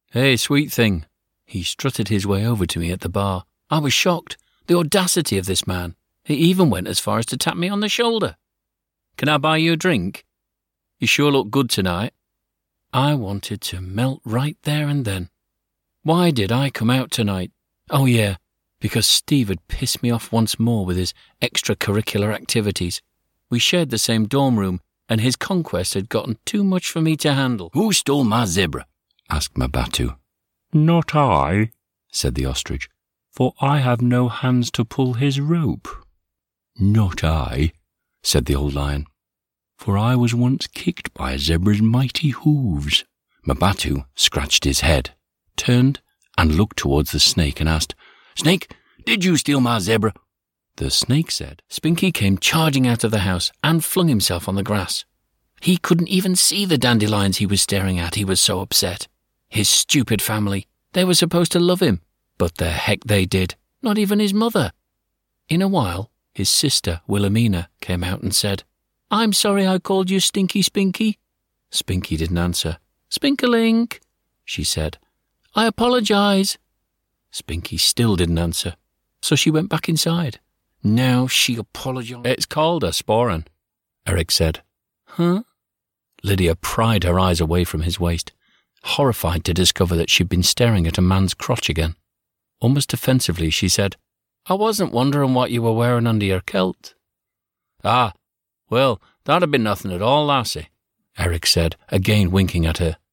Hey, sweet thing. He strutted his way over to me at the bar. I was shocked. The audacity of this man. He even went as far as to tap me on the shoulder. Can I buy you a drink? You sure look good tonight. I wanted to melt right there and then. Why did I come out tonight? Oh yeah, because Steve had pissed me off once more with his extracurricular activities. We shared the same dorm room, and his conquest had gotten too much for me to handle. Who stole my zebra? Asked Mabatu. Not I, said the ostrich, for I have no hands to pull his rope. Not I, said the old lion, for I was once kicked by a zebra's mighty hooves. Mabatu scratched his head, turned and looked towards the snake and asked, Snake, did you steal my zebra? The snake said. Spinky came charging out of the house and flung himself on the grass. He couldn't even see the dandelions he was staring at, he was so upset. His stupid family, they were supposed to love him, but the heck they did, not even his mother. In a while, his sister, Wilhelmina, came out and said, I'm sorry I called you Stinky Spinky. Spinky didn't answer. Spinkalink, she said. I apologize. Spinky still didn't answer, so she went back inside. Now she apologized. It's called a sporan, Eric said. Huh? Lydia pried her eyes away from his waist, horrified to discover that she'd been staring at a man's crotch again. Almost offensively, she said, I wasn't wondering what you were wearing under your kilt. Ah, well, that'd been nothing at all, lassie, Eric said, again winking at her.